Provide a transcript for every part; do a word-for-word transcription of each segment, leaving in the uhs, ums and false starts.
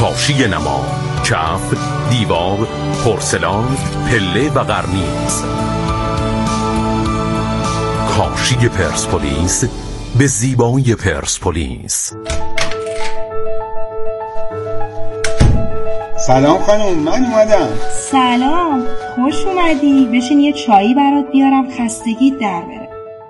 کاشی نما، کف، دیوار، پورسلان، پله و قرنیز. کاشی پرسپولیس به زیبایی پرسپولیس. سلام خانم، من اومدم. سلام، خوش اومدی. بشین یه چایی برات بیارم، خستگیت در بره.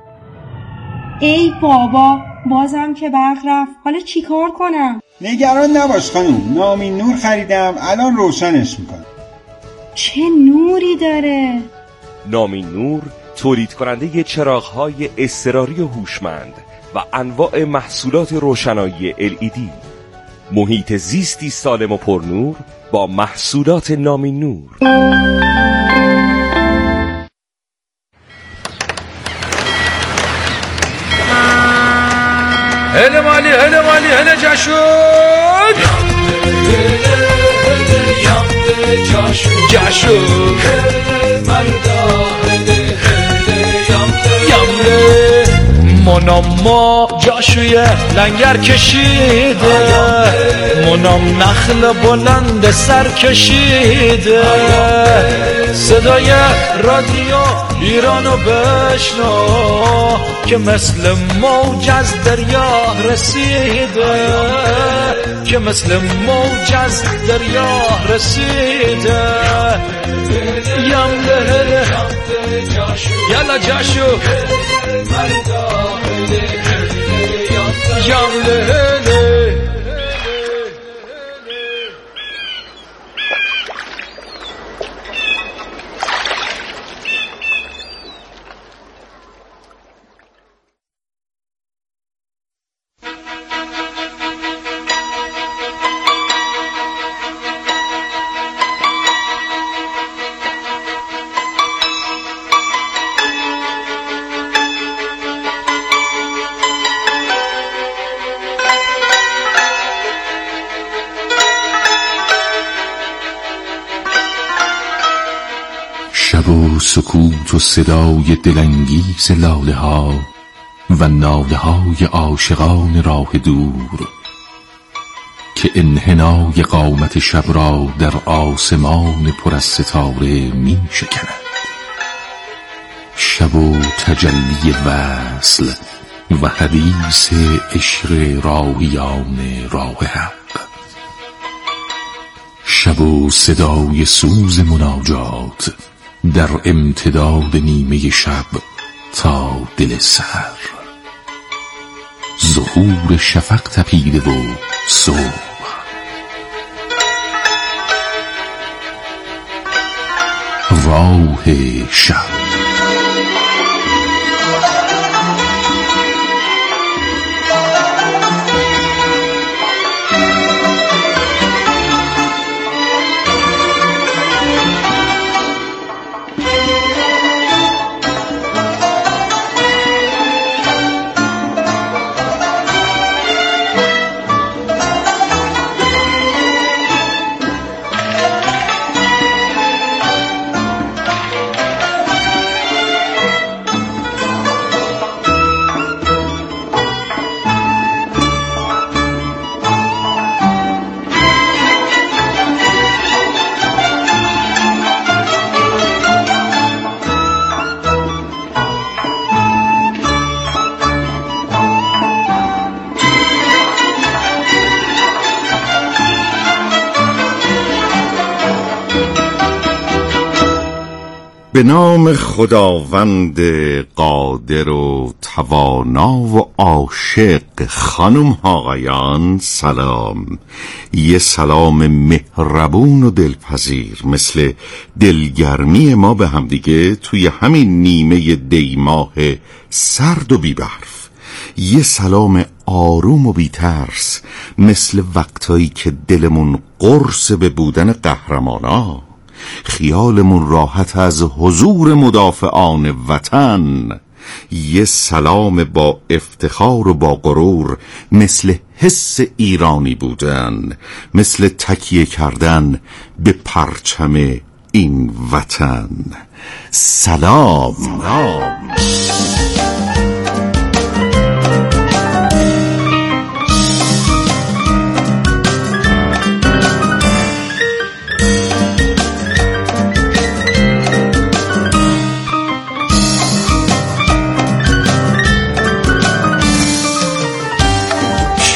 ای بابا، بازم که برق رفت. حالا چی کار کنم؟ نگران نباش خانم، نامین نور خریدم، الان روشنش میکنم. چه نوری داره؟ نامین نور تولید کننده چراغ‌های اضطراری و هوشمند و انواع محصولات روشنایی ال ای دی. محیط زیستی سالم و پرنور با محصولات نامین نور. هله مالی هله مالی هله جشن جشن منام ما جاشوی لنگر کشیده، منام نخل بلند سر کشیده، صدای رادیو ایرانو بشنو که مثل موج از دریا رسیده، که مثل موج از دریا رسیده. یم لهله یلا جاشو یم لهله. شب و سکوت و صدای دلانگیز لاله ها و ناله های عاشقان راه دور که انحنای قامت شب را در آسمان پر از ستاره می شکند. شب و تجلی وصل و حدیث عشق راهیان راه حق. شب و صدای سوز مناجات در امتداد نیمه شب تا دل سحر. ظهور شفق تپیده و صبح. راه شب. به نام خداوند قادر و توانا و عاشق. خانم آقایان سلام. یه سلام مهربون و دلپذیر مثل دلگرمی ما به همدیگه توی همین نیمه دیماه سرد و بی‌برف. یه سلام آروم و بی‌ترس مثل وقتایی که دلمون قرص به بودن قهرمانا، خیالمون راحت از حضور مدافعان وطن. یه سلام با افتخار و با غرور مثل حس ایرانی بودن، مثل تکیه کردن به پرچم این وطن. سلام, سلام.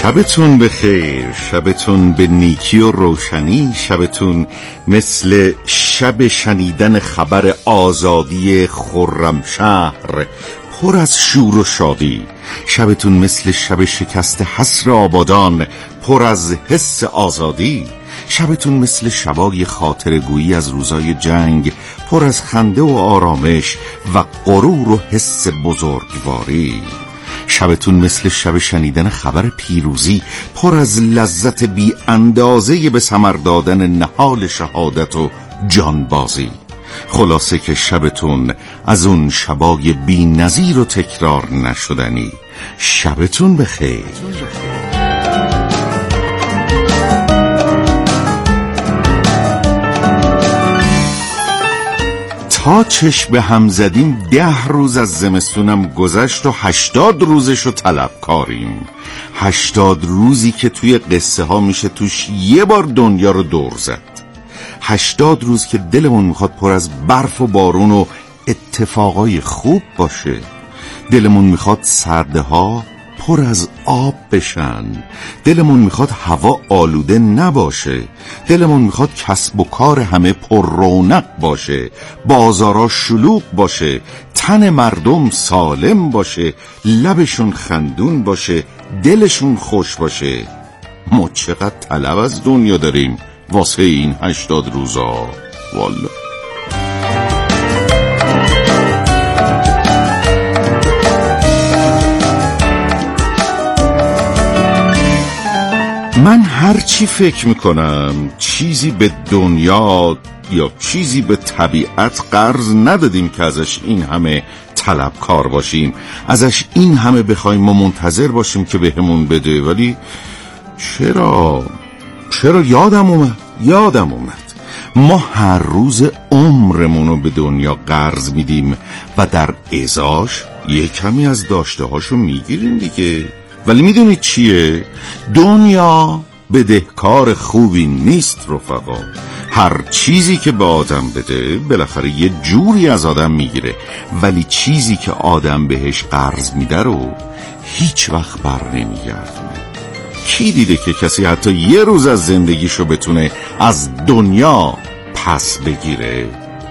شبتون بخیر، شبتون به نیکی و روشنی، شبتون مثل شب شنیدن خبر آزادی خرمشهر پر از شور و شادی، شبتون مثل شب شکست حصر آبادان پر از حس آزادی، شبتون مثل شبای خاطرگویی از روزای جنگ پر از خنده و آرامش و غرور و حس بزرگواری، شبتون مثل شب شنیدن خبر پیروزی پر از لذت بی اندازه به ثمر دادن نهال شهادت و جانبازی. خلاصه که شبتون از اون شبای بی نظیر و تکرار نشدنی. شبتون بخیر. تا چشم به هم زدیم ده روز از زمستونم گذشت و هشتاد روزشو طلب کاریم. هشتاد روزی که توی قصه ها میشه توش یه بار دنیا رو دور زد. هشتاد روز که دلمون میخواد پر از برف و بارون و اتفاقای خوب باشه. دلمون میخواد سرده ها پر از آب بشن. دلمون میخواد هوا آلوده نباشه. دلمون میخواد کسب و کار همه پر رونق باشه، بازارا شلوغ باشه، تن مردم سالم باشه، لبشون خندون باشه، دلشون خوش باشه. ما چقدر طلب از دنیا داریم واسه این هشتاد روزا والا. من هر چی فکر میکنم چیزی به دنیا یا چیزی به طبیعت قرض ندادیم که ازش این همه طلبکار باشیم، ازش این همه بخوایم و منتظر باشیم که بهمون بده. ولی چرا چرا یادم اومد یادم اومد ما هر روز عمرمونو به دنیا قرض میدیم و در ازاش یه کمی از داشته هاشو میگیریم دیگه. ولی میدونید چیه؟ دنیا بدهکار خوبی نیست رفقا. هر چیزی که به آدم بده بالاخره یه جوری از آدم میگیره، ولی چیزی که آدم بهش قرض میده رو هیچ وقت بر نمیگردونه. کی دیده که کسی حتی یه روز از زندگیشو بتونه از دنیا پس بگیره؟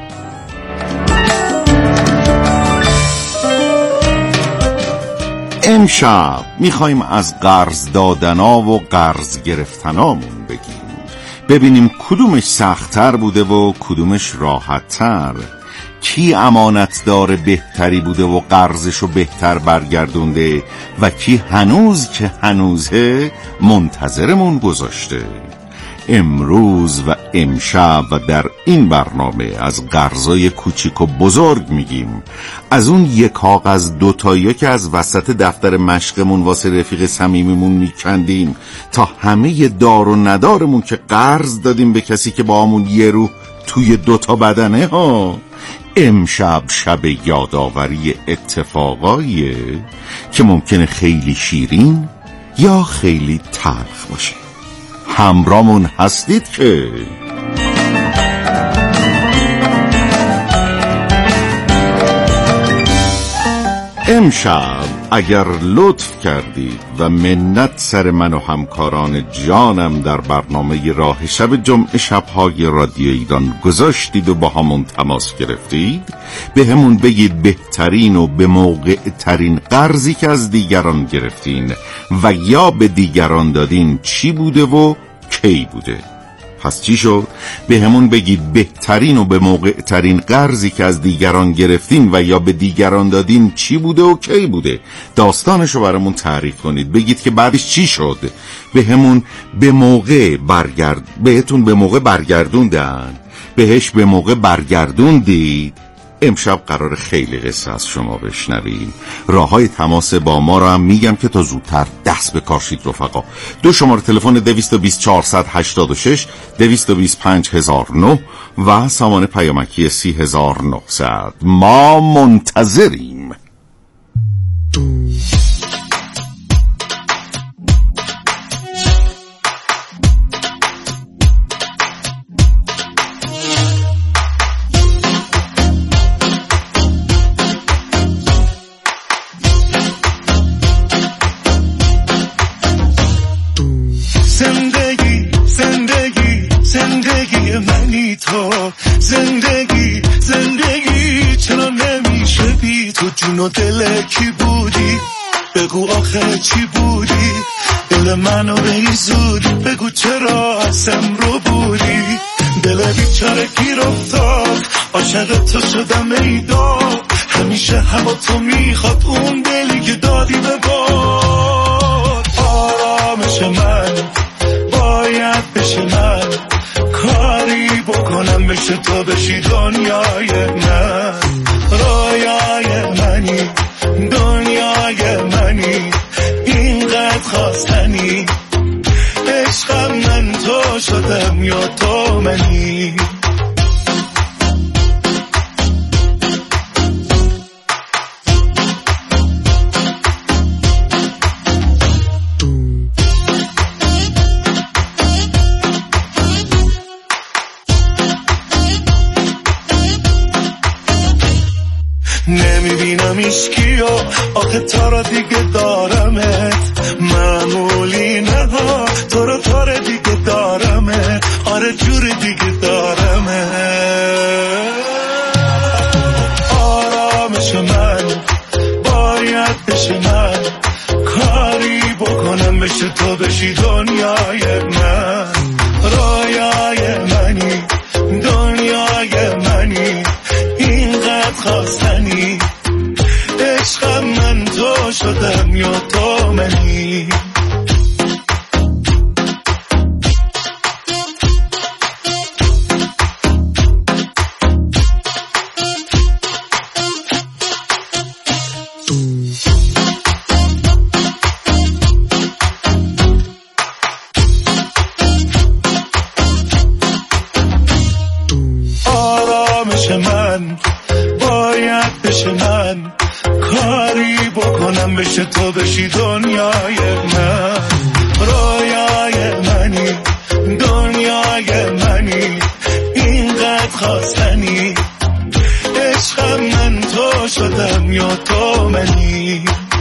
امشب میخوایم از قرض دادنا و قرض گرفتنامون بگیم، ببینیم کدومش سخت‌تر بوده و کدومش راحت‌تر، کی امانتدار بهتری بوده و قرضشو بهتر برگردونده و کی هنوز که هنوزه منتظرمون گذاشته. امروز و امشب و در این برنامه از قرضای کوچیک و بزرگ میگیم، از اون یک کاغذ دوتایی که از وسط دفتر مشقمون واسه رفیق صمیمیمون میکندیم تا همه دار و ندارمون که قرض دادیم به کسی که با همون یه روح توی دوتا بدنه ها. امشب شب یادآوری اتفاقاییه که ممکنه خیلی شیرین یا خیلی تلخ باشه. همرامون هستید که امشب اگر لطف کردید و منت سر من و همکاران جانم در برنامه راه شب جمعه شب‌های رادیو ایران گذاشتید و با همون تماس گرفتید، به همون بگید بهترین و به موقع ترین قرضی که از دیگران گرفتین و یا به دیگران دادین چی بوده و کی بوده. پس چی شد؟ به همون بگید بهترین و به موقع ترین قرضی که از دیگران گرفتین و یا به دیگران دادین چی بوده و کی بوده. داستانشو برامون تعریف کنید، بگید که بعدش چی شد. به همون به موقع برگرد بهتون به موقع برگردوندن، بهش به موقع برگردوندید. امشب قرار خیلی قصه از شما بشنویم. راههای تماس با ما رو هم میگم که تا زودتر دست به کار شید رفقا. دو شماره تلفن دویست و بیست چهارصد و هشتاد و شش، دویست و بیست پنج هزار و نه و سامان پیامکی سی هزار و نهصد. ما منتظریم. و دل کی بودی؟ بگو آخه چی بودی؟ دل منو بریزودی، بگو چرا ازم رو بودی؟ دل بیچاره گیر افتاد، عاشق تو شدم ایداد، همیشه هوا تو میخواد، اون دلی که دادی به باد. آرامش من باید بشه من، کاری بکنم بشه تو بشی دنیای من. رویای منی، دنیای منی، اینقدر خواستنی، عشقم من تو شدم یا تو منی. نمیبینم ایشکیو، آخه تا را دیگه دارمت، معمولی نه ها، تو رو تا دیگه دارمت، آره جور دیگه دارمت. آرامش من باید بشه من، کاری بکنم بشه تو بشی دنیای من. رویای منی، دنیای منی، اینقدر خواستنی، عشقم من تو شدم یا تو منی. آرامش من باید بشه من، کاری بکنم بشه تو بشی دنیای من. رویای منی، دنیای منی، اینقدر خواستنی، عشقم من تو شدم یا تو منی.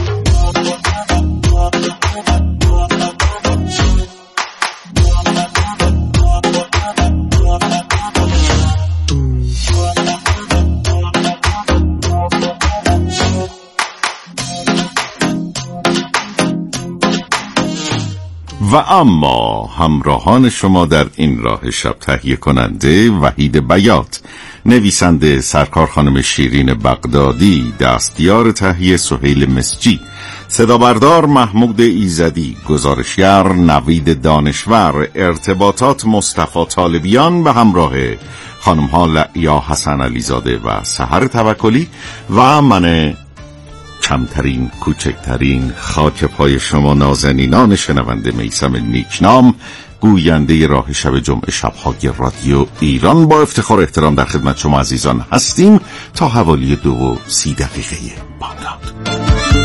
و اما همراهان شما در این راه شب، تهیه کننده وحید بیات، نویسنده سرکار خانم شیرین بغدادی، دستیار تهیه سهیل مسجی، صدا بردار محمود ایزدی، گزارشگر نوید دانشور، ارتباطات مصطفی طالبیان و همراه خانم ها لعیا حسن علیزاده و سحر توکلی و من کمترین کوچکترین خاک پای شما نازنینان شنونده میثم نیکنام، گوینده راه شب جمعه شب‌های رادیو ایران، با افتخار احترام در خدمت شما عزیزان هستیم تا حوالی دو و سی دقیقه بامداد.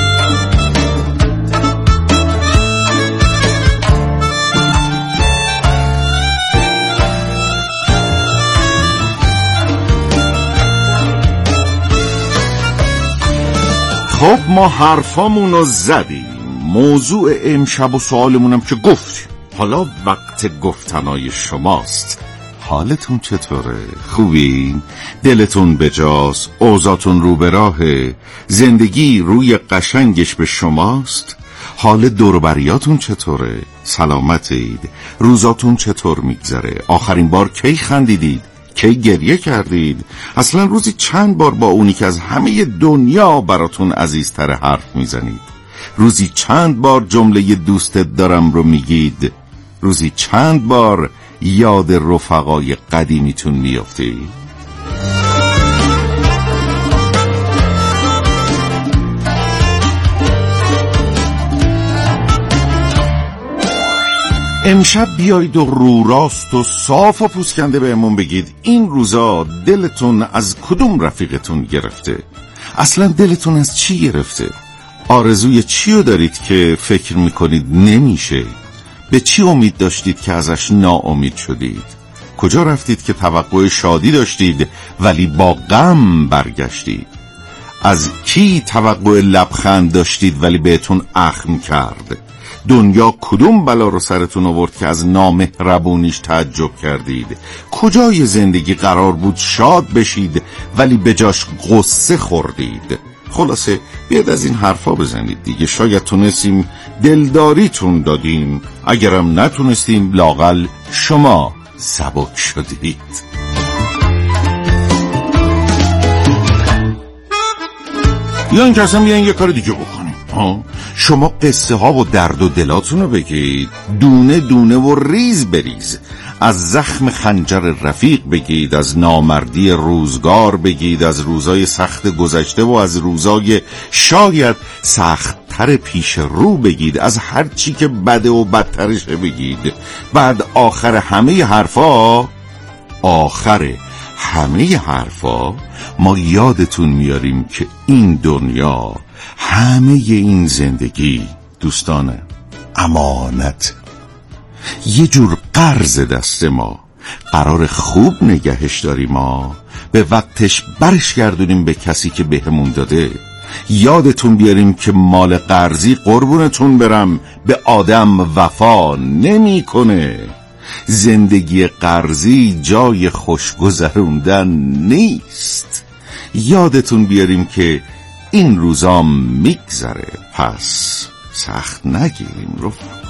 خب ما حرفامونو زدیم، موضوع امشب و سوالمونم که گفتیم، حالا وقت گفتنای شماست. حالتون چطوره؟ خوبین؟ دلتون بجاست؟ اوضاعتون رو به راهه؟ زندگی روی قشنگش به شماست؟ حال دوروبریاتون چطوره؟ سلامتید؟ روزاتون چطور میگذره؟ آخرین بار کی خندیدید؟ کی گریه کردید؟ اصلا روزی چند بار با اونی که از همه دنیا براتون عزیزتر حرف میزنید؟ روزی چند بار جمله دوستت دارم رو میگید؟ روزی چند بار یاد رفقای قدیمیتون میافتید؟ امشب بیایید و رو راست و صاف و پوسکنده بهمون بگید این روزا دلتون از کدوم رفیقتون گرفته؟ اصلا دلتون از چی گرفته؟ آرزوی چی رو دارید که فکر میکنید نمیشه؟ به چی امید داشتید که ازش ناامید شدید؟ کجا رفتید که توقع شادی داشتید ولی با غم برگشتید؟ از کی توقع لبخند داشتید ولی بهتون اخم کرد؟ دنیا کدوم بلا رو سرتون آورد که از نامهربونیش تعجب کردید؟ کجای زندگی قرار بود شاد بشید ولی به جاش غصه خوردید؟ خلاصه بیاد از این حرفا بزنید دیگه. شاید تونستیم دلداریتون دادیم، اگرم نتونستیم لااقل شما سبک شدید. یا این که اصلا بیاین یه کار دیگه بکنیم. ها؟ شما قصه ها و درد و دلاتون رو بگید، دونه دونه و ریز بریز. از زخم خنجر رفیق بگید، از نامردی روزگار بگید، از روزای سخت گذشته و از روزای شاید سخت‌تر پیش رو بگید، از هر چی که بده و بدترشه بگید. بعد آخر همه حرفا آخر همه حرفا ما یادتون میاریم که این دنیا، همه این زندگی دوستان امانت، یه جور قرض دست ما، قرار خوب نگهش داریم، ما به وقتش برش گردونیم به کسی که بهمون داده. یادتون بیاریم که مال قرضی قربونتون برم به آدم وفا نمی کنه. زندگی قرضی جای خوش گذروندن نیست. یادتون بیاریم که این روزا میگذره، پس سخت نگیریم رفقا.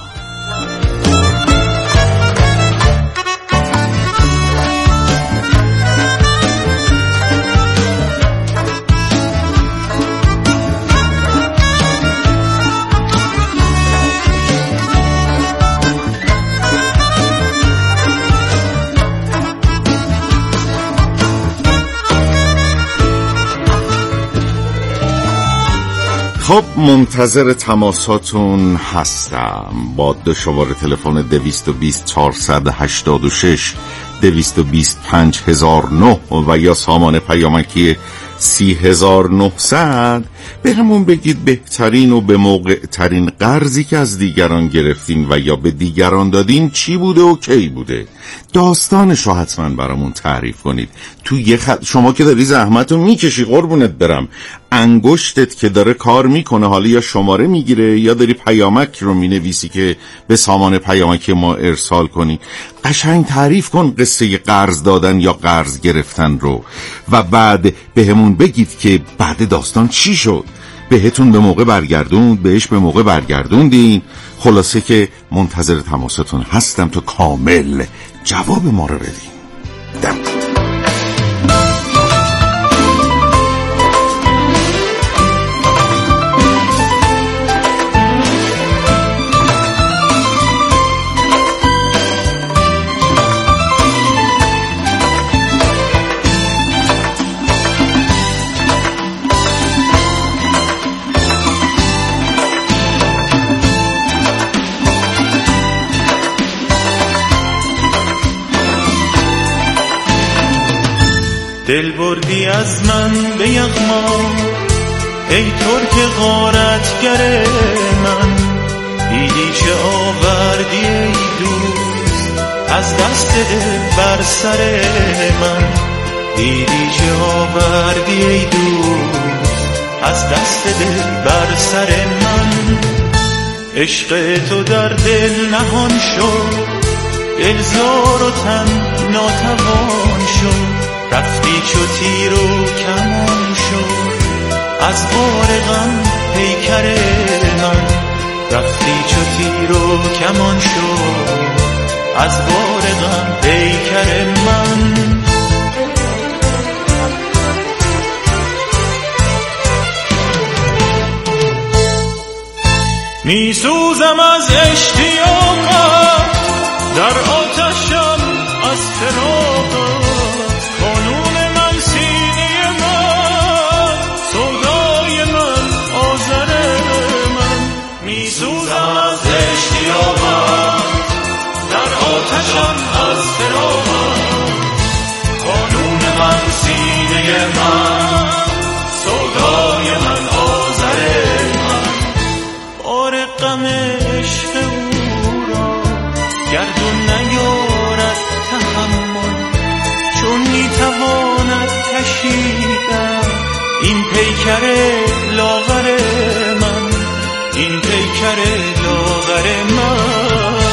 خب منتظر تماساتون هستم با دو شماره تلفن دویست و بیست چهارصد و هشتاد و شش دویست و بیست پنج هزار و نه و یا سامان پیامکی سی هزار و نهصد. به همون بگید بهترین و به موقع ترین قرضی که از دیگران گرفتین و یا به دیگران دادین چی بوده و کی بوده. داستانش رو حتما برامون تعریف کنید. تو یه خط شما که داری زحمت رو میکشی قربونت برم، انگشتت که داره کار میکنه حالا یا شماره میگیره یا داری پیامک رو مینویسی که به سامان پیامکی ما ارسال کنی. قشنگ تعریف کن قصه قرض دادن یا قرض گرفتن رو و بعد به همون بگید که بعد داستان چی شد. بهتون به موقع برگردوند، بهش به موقع برگردوندین. خلاصه که منتظر تماستون هستم تا کامل جواب ما رو بدین. دم دل بردی از من به یغما، ای ترک غارتگر من. دیدی چه آوردی ای دوست از دست دل بر سر من. دیدی چه آوردی ای دوست از دست دل بر سر من. عشق تو در دل نهان شد، دل زار و تن ناتوان شد. رفتی چو تیر و کمان شد از بار غم پیکر من. رفتی چو تیر و کمان شد از بار غم پیکر من. می سوزم از اشتیاقت، در آتشم از فراقت. قانون من سینه من، سودای من آذر من. می سوزم از اشتیاقت، در آتشم از فراقت. قانون من سینه من، سودای من آذر من. بار غم عشق او را گردون نیارد تحمل، چون میتواند کشیدن این پیکر لاغر من. این پیکر لاغر من.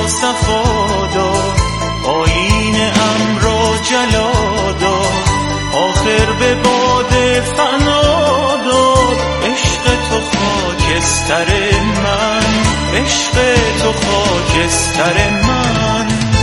صفا داد، آیین امر و جلا داد، آخر به باد فنا داد. عشق تو خاکستر من، عشق تو خاکستر من.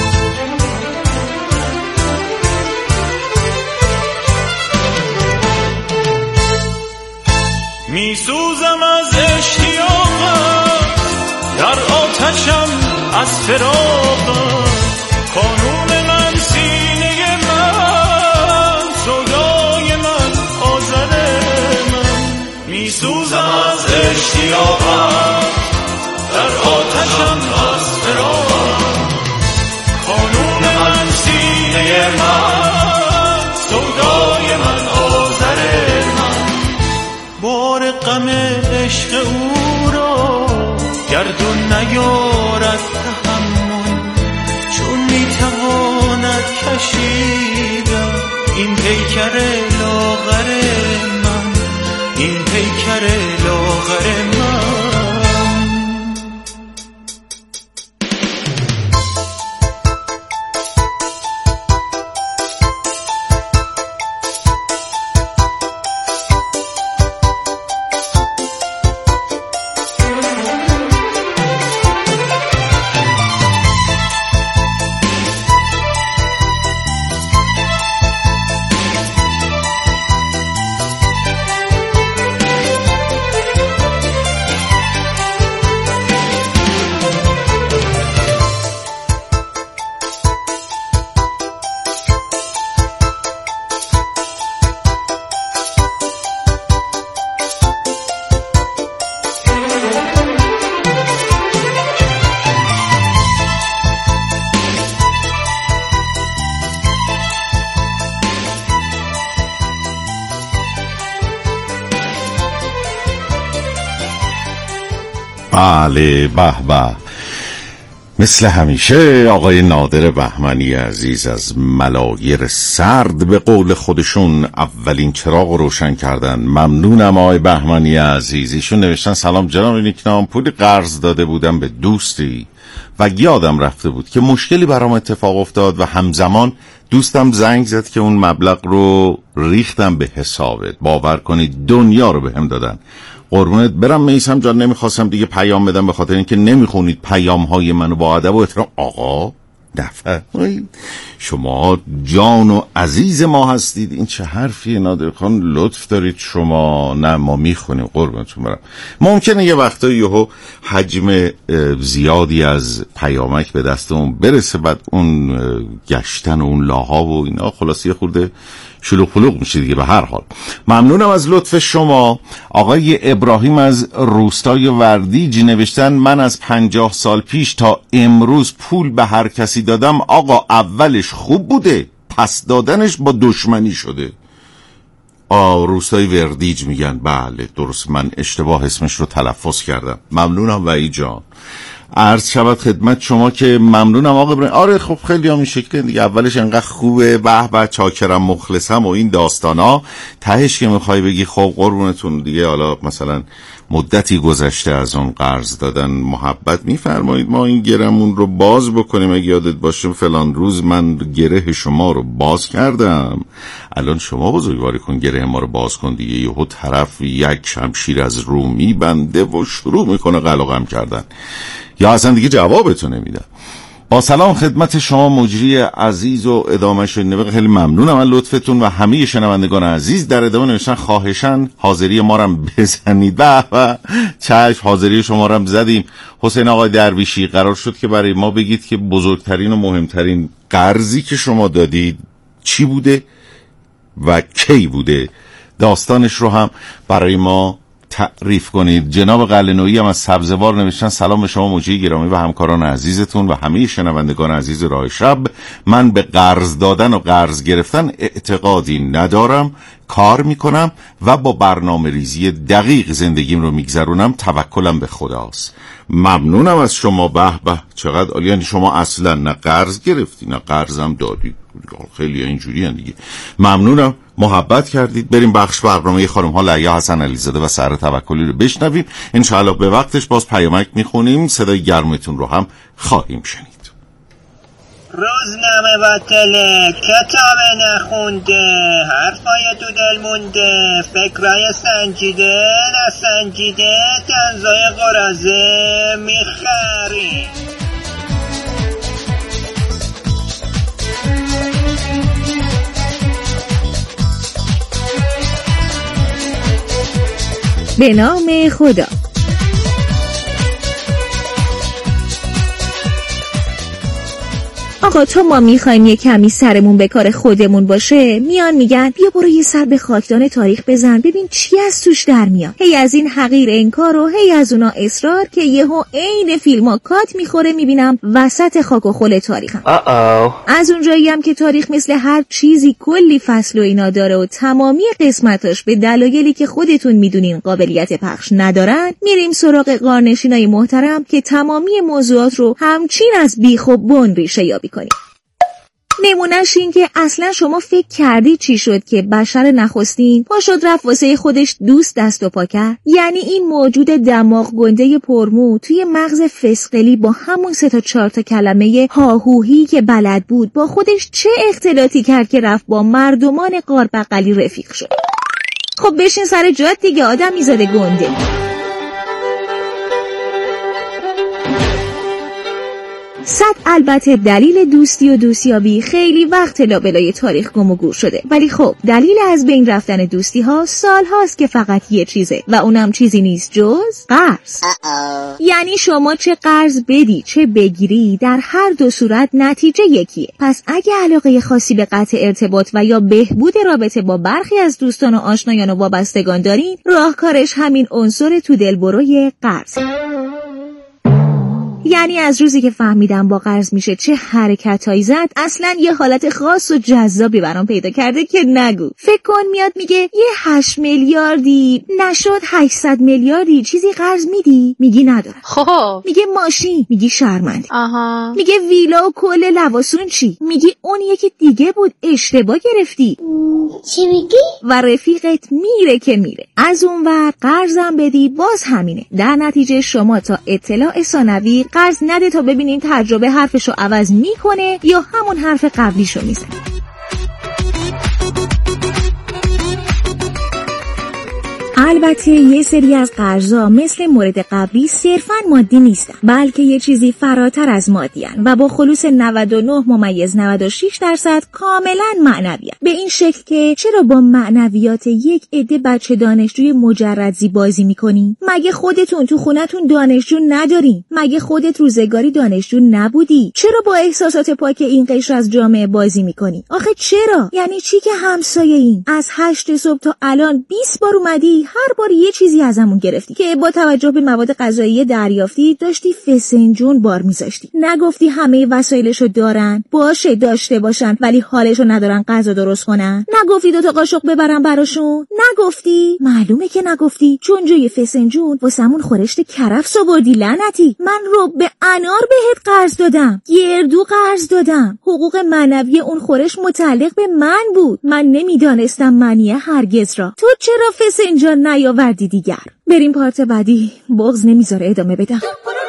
می سوزم از اشتیاقت، در آتشم از فراقت. قانون من سینه من، سودای من آذر من. می سوزم از اشتیاقت، در آتشم از فراقت. قانون من سینه من، سودای من آذر من. بار غم عشق او را گردون نیارد تحمل، چون میتواند کشیدن این پیکر لاغر من، این پیکر لاغر من. بله به به، مثل همیشه آقای نادر بهمنی عزیز از ملایر سرد به قول خودشون اولین چراغ روشن کردن. ممنونم آقای بهمنی عزیز. ایشون نوشتن سلام جناب نیکنام، پول قرض داده بودم به دوستی و یادم رفته بود که مشکلی برام اتفاق افتاد و همزمان دوستم زنگ زد که اون مبلغ رو ریختم به حسابت. باور کنید دنیا رو به هم دادن. قربونت برم میثم جان، نمیخواستم دیگه پیام بدم به خاطر اینکه نمیخونید پیام های منو با ادب و احترام. آقا نفرمایید، شما جان و عزیز ما هستید. این چه حرفیه نادر خان؟ لطف دارید شما. نه ما میخونیم قربونتون برم. ممکنه یه وقتا یهو حجم زیادی از پیامک به دستمون برسه، بعد اون گشتن و اون لاها و اینا خلاصی خورده شلوغ پلوغ میشه دیگه. به هر حال ممنونم از لطف شما. آقای ابراهیم از روستای وردیجی نوشتن من از پنجاه سال پیش تا امروز پول به هر کسی دادم آقا، اولش خوب بوده پس دادنش با دشمنی شده. آ روستای وردیج میگن. بله درست، من اشتباه اسمش رو تلفظ کردم. ممنونم وحید جان. عرض شود خدمت شما که ممنونم آقا ابراهیم. آره خب خیلی هم این شکلی دیگه، اولش انقدر خوبه به به چاکرم مخلصم و این داستانا، تهش که میخوای بگی خب قربونتون دیگه حالا مثلا مدتی گذشته از اون قرض دادن محبت میفرمایید ما این گرمون رو باز بکنیم. اگه یادت باشه فلان روز من گره شما رو باز کردم، الان شما بزرگواری کن گره ما رو باز کن دیگه. یهو طرف یک شمشیر از رو میبنده و شروع میکنه قلقم کردن، یا اصلا دیگه جوابتو نمیدن. با سلام خدمت شما مجری عزیز و ادامه شد. خیلی ممنونم از لطفتون و همه شنوندگان عزیز. در ادامه نوشتن خواهشاً حاضری ما رو بزنید. به به چشم، حاضری شما رو زدیم. حسین آقای درویشی قرار شد که برای ما بگید که بزرگترین و مهمترین قرضی که شما دادید چی بوده و کی بوده، داستانش رو هم برای ما تعریف کنید. جناب قلعه‌نویی هم از سبزوار نوشتن سلام به شما مجری گرامی و همکاران عزیزتون و همه شنوندگان عزیز راه شب. من به قرض دادن و قرض گرفتن اعتقادی ندارم، کار میکنم و با برنامه ریزی دقیق زندگیم رو میگذرونم. توکلم به خداست. ممنونم از شما. به به چقدر عالی. یعنی شما اصلا نه قرض گرفتی نه قرضم دادی. خیلی اینجوری هن دیگه. ممنونم محبت کردید. بریم بخش برنامه خانم ها لعیا حسن علیزاده و سهر توکلی رو بشنویم. انشاءالله به وقتش باز پیامک میخونیم، صدای گرمتون رو هم خواهیم شنید. روزنامه باطله، کتاب نخونده، حرفای تو دل مونده، فکرای سنجیده نسنجیده، تنزای قرازه میخری. به نام خدا. آقا تا ما میخوایم یه کمی سرمون به کار خودمون باشه، میان میگن بیا برو یه سر به خاکدان تاریخ بزن ببین چی از توش در میاد. هی از این حقیر انکار و هی از اونا اصرار که یهو عین فیلم‌ها کات میخوره میبینم وسط خاک و خل تاریخم. از اونجایی هم که تاریخ مثل هر چیزی کلی فصل و اینا داره و تمامی قسمتاش به دلایلی که خودتون میدونین قابلیت پخش ندارن، میریم سراغ غارنشینای محترم که تمامی موضوعات رو همچین از بیخ و بن ریشه یابی کنیم. نمونهش این که اصلا شما فکر کردی چی شد که بشر نخستین پا شد رفت واسه خودش دوست دست و پا کرد؟ یعنی این موجود دماغ گنده پرمو توی مغز فسقلی با همون سه تا چهار تا کلمه هاهوهی که بلد بود با خودش چه اختلاطی کرد که رفت با مردمان قاربقلی رفیق شد؟ خب بشین سر جات دیگه آدمی زاده گنده. صد البته دلیل دوستی و دوستیابی خیلی وقت لابلای تاریخ گم و گور شده، ولی خب دلیل از بین رفتن دوستی ها سال هاست که فقط یه چیزه و اونم چیزی نیست جز قرض. یعنی شما چه قرض بدی چه بگیری در هر دو صورت نتیجه یکیه. پس اگه علاقه خاصی به قطع ارتباط و یا بهبود رابطه با برخی از دوستان و آشنایان و وابستگان دارین، راهکارش همین عنصر تو دلبروی قرض. یعنی از روزی که فهمیدم با قرض میشه چه حرکتایی زد، اصلا یه حالت خاص و جذابی برام پیدا کرده که نگو. فکر کن میاد میگه یه هشت میلیاردی نشد هشتصد میلیاردی چیزی قرض میدی؟ میگی ندارم. خب میگه ماشین، میگی شرمندی. آها. میگه ویلا و کل لواسون چی؟ میگی اون یکی دیگه بود اشتباه گرفتی. چی میگی؟ و رفیقت میره که میره. از اون ور قرضم بدی باز همینه. در نتیجه شما تا اطلاع ثانوی قرض نده تا ببینین تجربه حرفشو عوض میکنه یا همون حرف قبلیشو میزنه. البته یه سری از قرضا مثل مورد قبلی صرفاً مادی نیستن، بلکه یه چیزی فراتر از مادی هن و با خلوص نود و نه ممیز نود و شش درصد کاملاً معنوی هن. به این شکل که چرا با معنویات یک عده بچه دانشجوی مجردی بازی میکنی؟ مگه خودتون تو خونتون دانشجو ندارین؟ مگه خودت روزگاری دانشجو نبودی؟ چرا با احساسات پاک این قشر از جامعه بازی میکنی؟ آخه چرا؟ یعنی چی که همسایه این از هشت صبح تا الان بیست بار اومدی هر بار یه چیزی ازمون گرفتی که با توجه به مواد غذایی دریافتی داشتی فسنجون بار میذاشتی. نگفتی همه وسایلشو دارن، باشه داشته باشن ولی حالشو ندارن غذا درست کنن؟ نگفتی دو تا قاشق ببرن براشون؟ نگفتی؟ معلومه که نگفتی، چون جای فسنجون واسمون خورشت کرفس آوردی. لعنتی، من رو به انار بهت قرض دادم، گردو قرض دادم، حقوق معنوی اون خورش متعلق به من بود، من نمیدانستم معنی هرگز را. تو چرا فسنجان نیاوردی دیگر؟ بریم پارت بعدی، بغض نمیذاره ادامه بدم.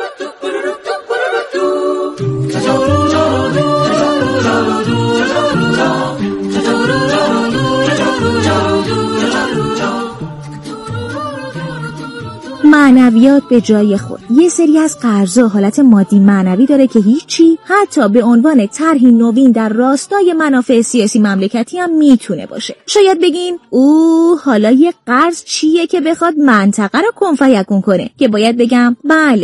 معنویات به جای خود. یه سری از قرضا حالت مادی معنوی داره که هیچی، حتی به عنوان طرحی نوین در راستای منافع سیاسی مملکتی هم میتونه باشه. شاید بگین اوه حالا یه قرض چیه که بخواد منطقه رو کن فیکون کنه، که باید بگم بله